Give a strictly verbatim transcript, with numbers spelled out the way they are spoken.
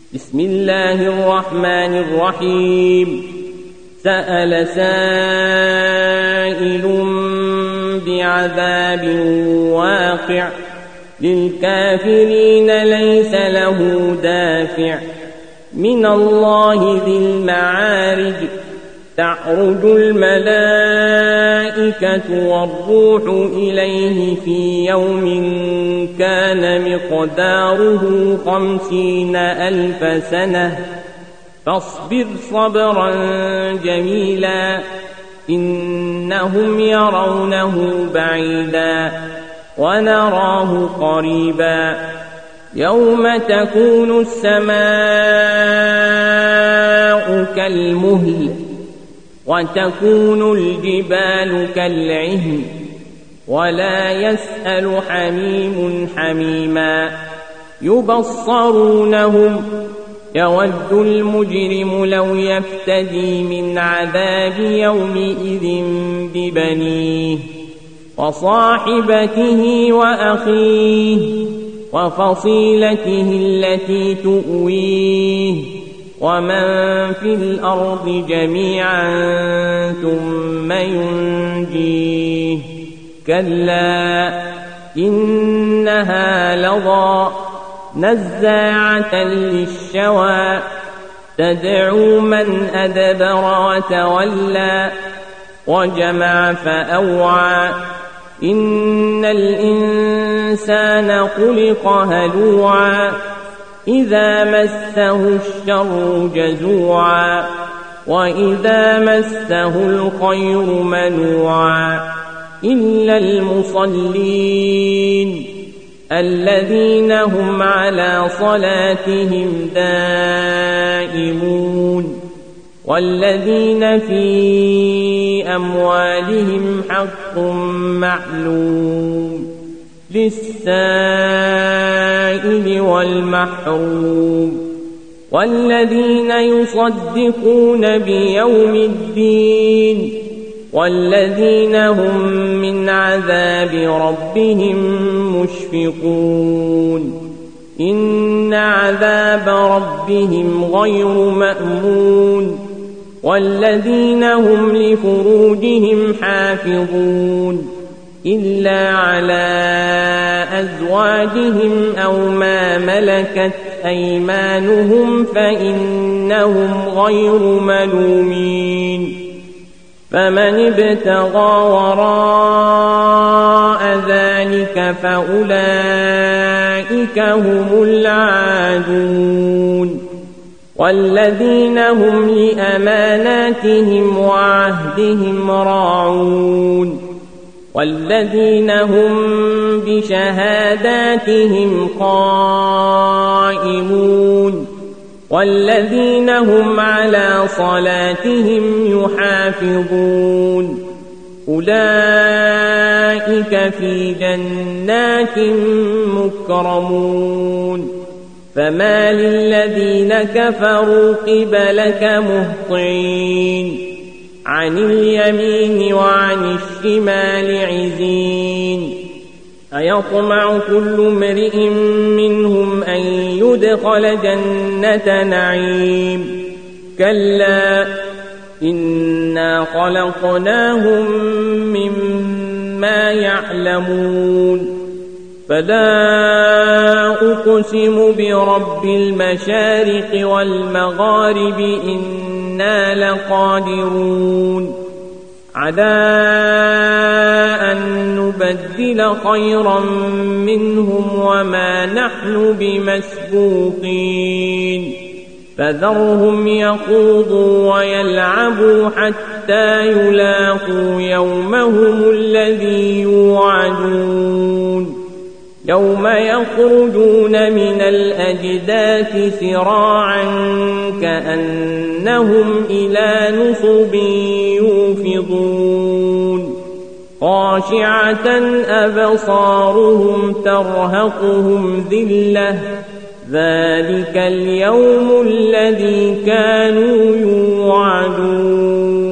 بسم الله الرحمن الرحيم سأل سائل بعذاب واقع للكافرين ليس له دافع من الله ذي المعارج تعرج الملائكة والروح إليه في يوم كان مقداره خمسين ألف سنة فاصبر صبرا جميلا إنهم يرونه بعيدا ونراه قريبا يوم تكون السماء كالمهل وتكون الجبال كالعهن ولا يسأل حميم حميما يبصرونهم يود المجرم لو يفتدي من عذاب يومئذ ببنيه وصاحبته وأخيه وفصيلته التي تؤويه ومن في الأرض جميعا ثم ينجيه كلا إنها لظى نزاعة للشوى تدعو من أدبر وتولى وجمع فأوعى إن الإنسان خلق هلوعا إذا مسه الشر جزوعا وإذا مسه الخير منوعا إلا المصلين الذين هم على صلاتهم دائمون والذين في أموالهم حق معلوم للسائل والمحروم والذين يصدقون بيوم الدين والذين هم من عذاب ربهم مشفقون إن عذاب ربهم غير مأمون والذين هم لفروجهم حافظون إلا على أزواجهم أو ما ملكت أيمانهم فإنهم غير ملومين فمن ابتغى وراء ذلك فأولئك هم العادون والذين هم لأماناتهم وعهدهم راعون والذين هم بشهاداتهم قائمون والذين هم على صلاتهم يحافظون أولئك في جنات مكرمون فما للذين كفروا قبلك مهطعين عن اليمين وعن الشمال عزين أيطمع كل امرئ منهم أن يدخل جنة نعيم كلا إنا خلقناهم مما يعلمون فلا أقسم برب المشارق والمغارب إنا لقادرون على أن نبدل خيرا منهم وما نحن بمسبوقين فذرهم يخوضوا ويلعبوا حتى يلاقوا يومهم الذي يوعدون يوم يخرجون من الأجداث سراعا كأنهم إلى نصب يوفضون خاشعة أبصارهم ترهقهم ذلة ذلك اليوم الذي كانوا يوعدون